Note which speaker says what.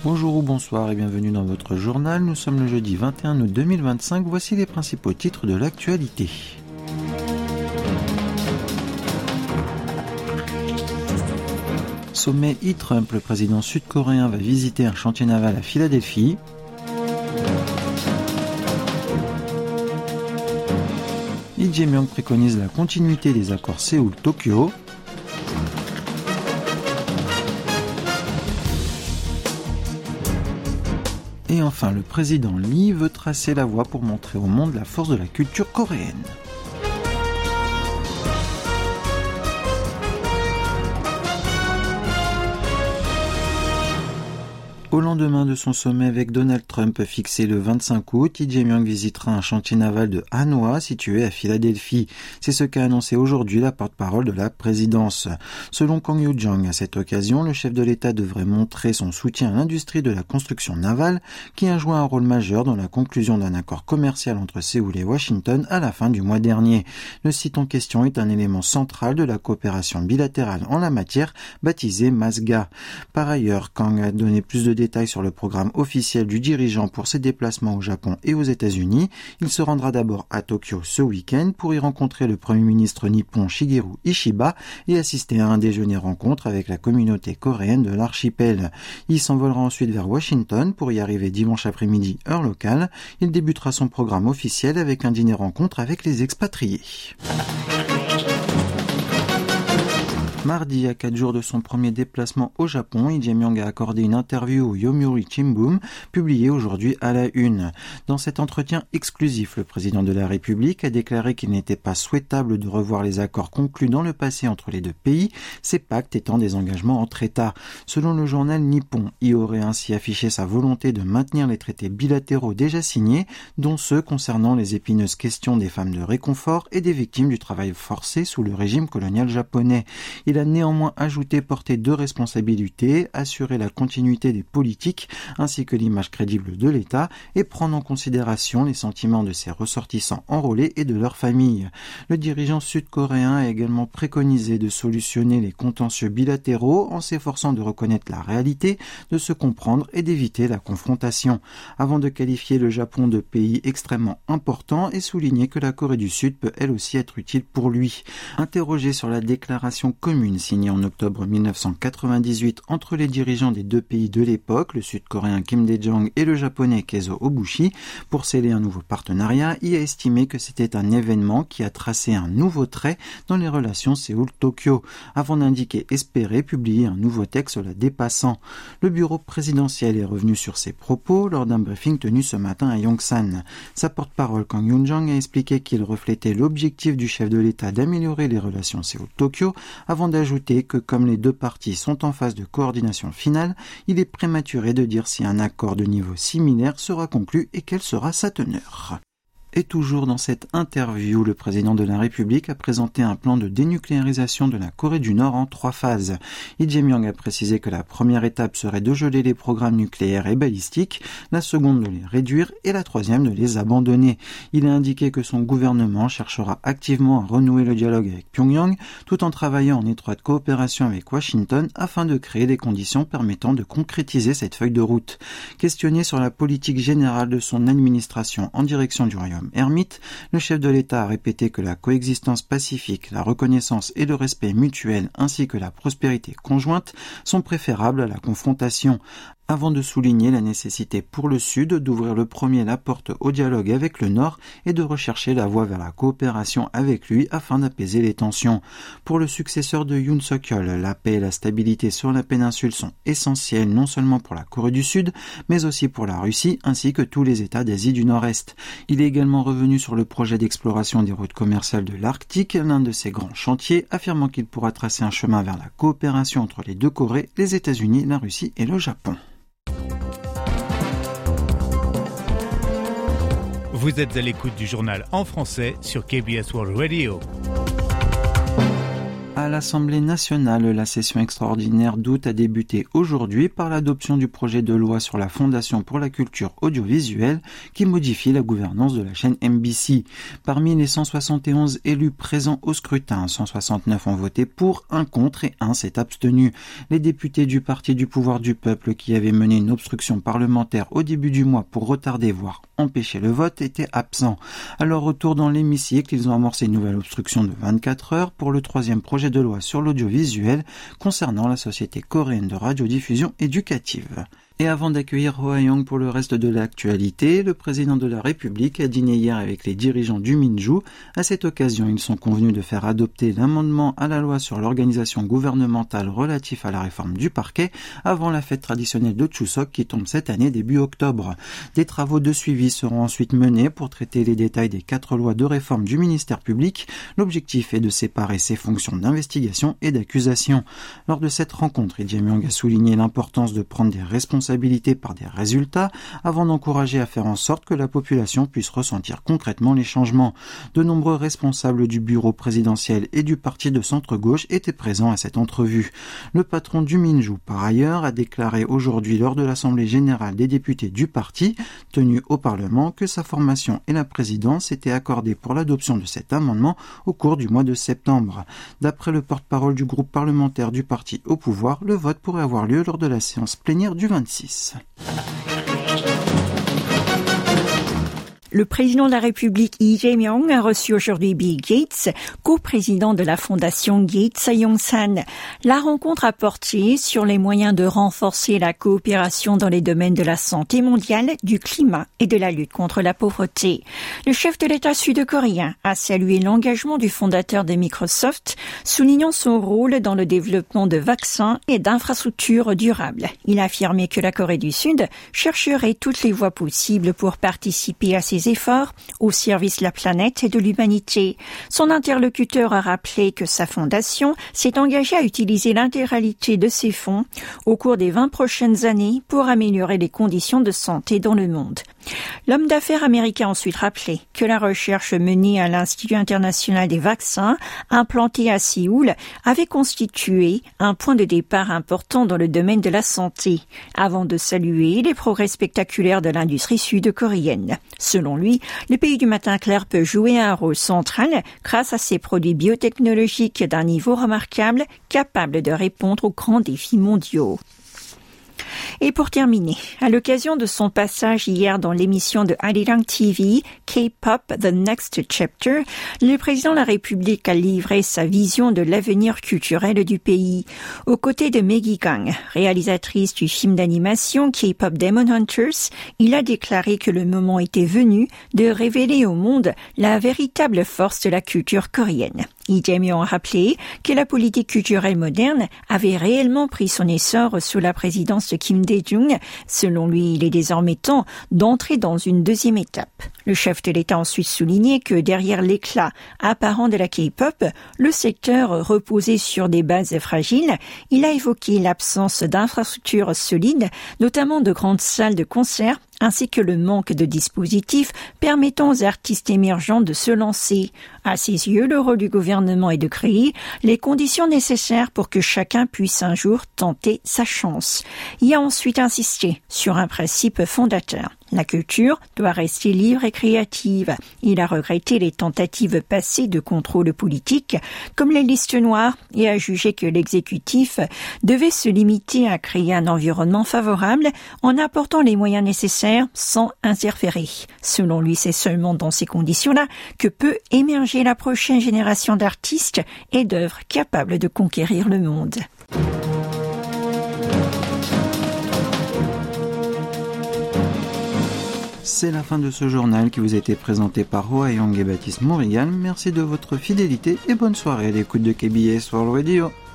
Speaker 1: Bonjour ou bonsoir et bienvenue dans votre journal. Nous sommes le jeudi 21 août 2025. Voici les principaux titres de l'actualité. Sommet e-Trump, le président sud-coréen va visiter un chantier naval à Philadelphie. Lee Jae-myung préconise la continuité des accords Séoul-Tokyo. Et enfin, le président Lee veut tracer la voie pour montrer au monde la force de la culture coréenne. Au lendemain de son sommet avec Donald Trump fixé le 25 août, Lee Jae-myung visitera un chantier naval de Hanwha situé à Philadelphie. C'est ce qu'a annoncé aujourd'hui la porte-parole de la présidence. Selon Kang Yoo-jong, à cette occasion, le chef de l'État devrait montrer son soutien à l'industrie de la construction navale qui a joué un rôle majeur dans la conclusion d'un accord commercial entre Séoul et Washington à la fin du mois dernier. Le site en question est un élément central de la coopération bilatérale en la matière, baptisée MASGA. Par ailleurs, Kang a donné plus de détails sur le programme officiel du dirigeant pour ses déplacements au Japon et aux États-Unis. Il se rendra d'abord à Tokyo ce week-end pour y rencontrer le Premier ministre nippon Shigeru Ishiba et assister à un déjeuner rencontre avec la communauté coréenne de l'archipel. Il s'envolera ensuite vers Washington pour y arriver dimanche après-midi heure locale. Il débutera son programme officiel avec un dîner rencontre avec les expatriés. Mardi, à 4 jours de son premier déplacement au Japon, Lee Jae-myung a accordé une interview au Yomiuri Shimbun, publiée aujourd'hui à la une. Dans cet entretien exclusif, le président de la République a déclaré qu'il n'était pas souhaitable de revoir les accords conclus dans le passé entre les deux pays, ces pactes étant des engagements entre États. Selon le journal Nippon, il aurait ainsi affiché sa volonté de maintenir les traités bilatéraux déjà signés, dont ceux concernant les épineuses questions des femmes de réconfort et des victimes du travail forcé sous le régime colonial japonais. Il a néanmoins ajouté porter deux responsabilités, assurer la continuité des politiques ainsi que l'image crédible de l'État et prendre en considération les sentiments de ses ressortissants enrôlés et de leurs familles. Le dirigeant sud-coréen a également préconisé de solutionner les contentieux bilatéraux en s'efforçant de reconnaître la réalité, de se comprendre et d'éviter la confrontation, avant de qualifier le Japon de pays extrêmement important et souligner que la Corée du Sud peut elle aussi être utile pour lui. Interrogé sur la déclaration commune signée en octobre 1998 entre les dirigeants des deux pays de l'époque, le sud-coréen Kim Dae-jung et le japonais Keizo Obushi, pour sceller un nouveau partenariat, il a estimé que c'était un événement qui a tracé un nouveau trait dans les relations Séoul-Tokyo, avant d'indiquer espérer publier un nouveau texte la dépassant. Le bureau présidentiel est revenu sur ses propos lors d'un briefing tenu ce matin à Yongsan. Sa porte-parole Kang Yoon-jong a expliqué qu'il reflétait l'objectif du chef de l'État d'améliorer les relations Séoul-Tokyo, avant d'ajouter que comme les deux parties sont en phase de coordination finale, il est prématuré de dire si un accord de niveau similaire sera conclu et quelle sera sa teneur. Et toujours dans cette interview, le président de la République a présenté un plan de dénucléarisation de la Corée du Nord en 3 phases. Lee Jae-myung a précisé que la première étape serait de geler les programmes nucléaires et balistiques, la seconde de les réduire et la troisième de les abandonner. Il a indiqué que son gouvernement cherchera activement à renouer le dialogue avec Pyongyang, tout en travaillant en étroite coopération avec Washington afin de créer les conditions permettant de concrétiser cette feuille de route. Questionné sur la politique générale de son administration en direction du Royaume ermite, le chef de l'État a répété que la coexistence pacifique, la reconnaissance et le respect mutuel ainsi que la prospérité conjointe sont préférables à la confrontation, avant de souligner la nécessité pour le Sud d'ouvrir le premier la porte au dialogue avec le Nord et de rechercher la voie vers la coopération avec lui afin d'apaiser les tensions. Pour le successeur de Yoon Suk-yeol, la paix et la stabilité sur la péninsule sont essentielles non seulement pour la Corée du Sud, mais aussi pour la Russie ainsi que tous les États d'Asie du Nord-Est. Il est également revenu sur le projet d'exploration des routes commerciales de l'Arctique, l'un de ses grands chantiers, affirmant qu'il pourra tracer un chemin vers la coopération entre les deux Corées, les États-Unis, la Russie et le Japon.
Speaker 2: Vous êtes à l'écoute du journal en français sur KBS World Radio.
Speaker 1: À l'Assemblée nationale, la session extraordinaire d'août a débuté aujourd'hui par l'adoption du projet de loi sur la Fondation pour la culture audiovisuelle qui modifie la gouvernance de la chaîne MBC. Parmi les 171 élus présents au scrutin, 169 ont voté pour, 1 contre et 1 s'est abstenu. Les députés du Parti du pouvoir du peuple qui avaient mené une obstruction parlementaire au début du mois pour retarder voire empêcher le vote étaient absents. À leur retour dans l'hémicycle, ils ont amorcé une nouvelle obstruction de 24 heures pour le 3e projet de loi sur l'audiovisuel concernant la Société coréenne de radiodiffusion éducative. Et avant d'accueillir Ho Ha-young pour le reste de l'actualité, le président de la République a dîné hier avec les dirigeants du Minju. À cette occasion, ils sont convenus de faire adopter l'amendement à la loi sur l'organisation gouvernementale relatif à la réforme du parquet avant la fête traditionnelle de Chuseok qui tombe cette année début octobre. Des travaux de suivi seront ensuite menés pour traiter les détails des 4 lois de réforme du ministère public. L'objectif est de séparer ses fonctions d'investigation et d'accusation. Lors de cette rencontre, Lee Jae-myung a souligné l'importance de prendre des responsabilités par des résultats avant d'encourager à faire en sorte que la population puisse ressentir concrètement les changements. De nombreux responsables du bureau présidentiel et du parti de centre-gauche étaient présents à cette entrevue. Le patron du Minju, par ailleurs, a déclaré aujourd'hui lors de l'Assemblée générale des députés du parti, tenue au Parlement, que sa formation et la présidence étaient accordées pour l'adoption de cet amendement au cours du mois de septembre. D'après le porte-parole du groupe parlementaire du parti au pouvoir, le vote pourrait avoir lieu lors de la séance plénière du 26.
Speaker 2: Le président de la République, Lee Jae-myung, a reçu aujourd'hui Bill Gates, coprésident de la fondation Gates Yongsan. La rencontre a porté sur les moyens de renforcer la coopération dans les domaines de la santé mondiale, du climat et de la lutte contre la pauvreté. Le chef de l'État sud-coréen a salué l'engagement du fondateur de Microsoft, soulignant son rôle dans le développement de vaccins et d'infrastructures durables. Il a affirmé que la Corée du Sud chercherait toutes les voies possibles pour participer à ces efforts au service de la planète et de l'humanité. Son interlocuteur a rappelé que sa fondation s'est engagée à utiliser l'intégralité de ses fonds au cours des 20 prochaines années pour améliorer les conditions de santé dans le monde. L'homme d'affaires américain a ensuite rappelé que la recherche menée à l'Institut international des vaccins, implanté à Séoul, avait constitué un point de départ important dans le domaine de la santé, avant de saluer les progrès spectaculaires de l'industrie sud-coréenne. Selon lui, le pays du matin clair peut jouer un rôle central grâce à ses produits biotechnologiques d'un niveau remarquable, capables de répondre aux grands défis mondiaux. Et pour terminer, à l'occasion de son passage hier dans l'émission de Arirang TV, K-Pop The Next Chapter, le président de la République a livré sa vision de l'avenir culturel du pays. Aux côtés de Maggie Kang, réalisatrice du film d'animation K-Pop Demon Hunters, il a déclaré que le moment était venu de révéler au monde la véritable force de la culture coréenne. Lee Jae-myung a rappelé que la politique culturelle moderne avait réellement pris son essor sous la présidence de Kim Dae-jung. Selon lui, il est désormais temps d'entrer dans une deuxième étape. Le chef de l'État a ensuite souligné que derrière l'éclat apparent de la K-pop, le secteur reposait sur des bases fragiles. Il a évoqué l'absence d'infrastructures solides, notamment de grandes salles de concert, ainsi que le manque de dispositifs permettant aux artistes émergents de se lancer. À ses yeux, le rôle du gouvernement est de créer les conditions nécessaires pour que chacun puisse un jour tenter sa chance. Il a ensuite insisté sur un principe fondateur. La culture doit rester libre et créative. Il a regretté les tentatives passées de contrôle politique, comme les listes noires, et a jugé que l'exécutif devait se limiter à créer un environnement favorable en apportant les moyens nécessaires sans interférer. Selon lui, c'est seulement dans ces conditions-là que peut émerger la prochaine génération d'artistes et d'œuvres capables de conquérir le monde.
Speaker 1: C'est la fin de ce journal qui vous a été présenté par Ho Ha-young et Baptiste Montréal. Merci de votre fidélité et bonne soirée à l'écoute de KBS World Radio.